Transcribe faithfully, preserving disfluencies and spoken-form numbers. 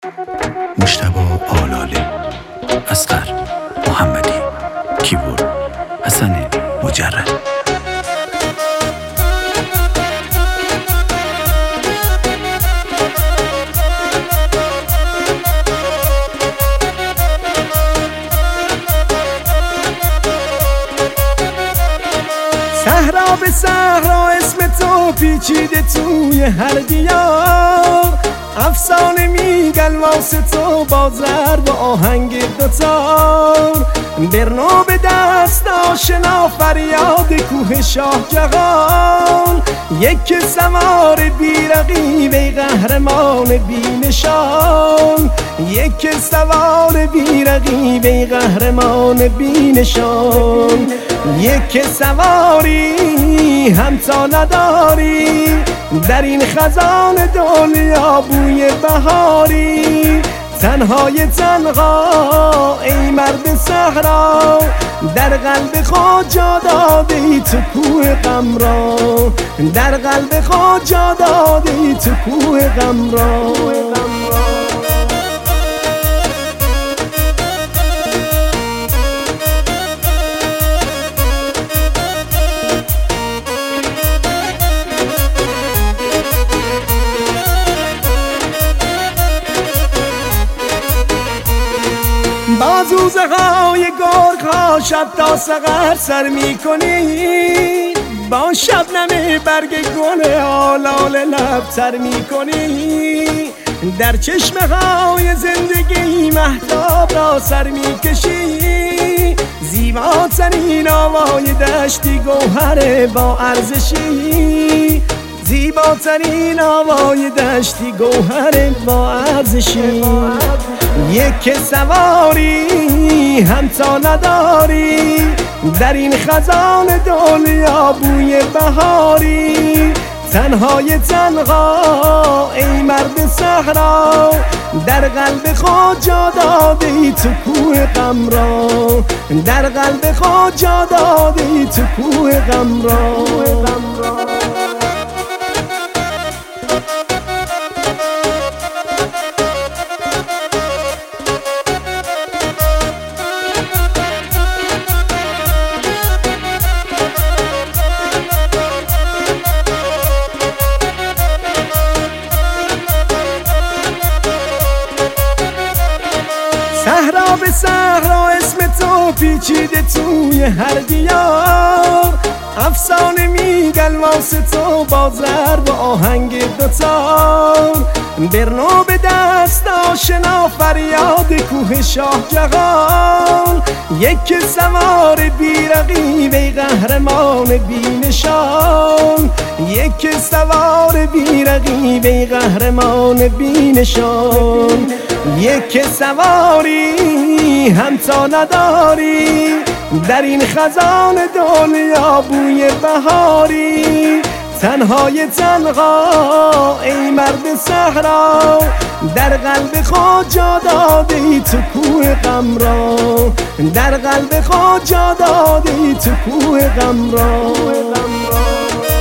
مجتبی آلاله، اصغر محمدی، کیبورد حسن مجرد. صحرا به صحرا اسم تو پیچیده توی هر دیار، افسانه میگن واسه تو با ضرب آهنگ دوتار. برنو به دست آشنا فریاد کوه شاه جهان، یک سوار بیرقیب ای قهرمان بینشان، یک سوار بیرقیب ای قهرمان بینشان. یک سواری همتا نداری در این خزان دنیا بوی بهاری، تنهای تنها ای مرد صحرا در قلب خود جا داده ای تو کوه غم را، در قلب خود جا داده ای تو کوه غم را. با زوزه های گرگ ها شب تا سحر سر می کنی، با شبنم برگ گل آلاله لب تر می کنی، در چشمه های زندگی مهتاب را سر می کشی، زیباترین آوای دشتی گوهر با ارزشی، زیباترین آوای دشتی گوهر با ارزشی. یک سواری همتا نداری در این خزان دنیا بوی بهاری، تنهای تنها ای مرد صحرا در قلب خود جا داده ای تو کوه غم را، در قلب خود جا داده ای تو کوه غم را. صحرا به صحرا اسم تو پیچیده توی هر دیار، افسانه میگن واسه تو با ضرب آهنگ دوتار. برنو به دست آشنا فریاد کوه شاه جهان، یک سوار بیرقیب ای قهرمان بینشان، یک سوار بیرقیب ای قهرمان بینشان. یک سواری همتا نداری در این خزان دنیا بوی بهاری، تنهای تنها ای مرد صحرا در قلب خود جا داده ای تو کوه غم را، در قلب خود جا داده ای تو کوه غم را.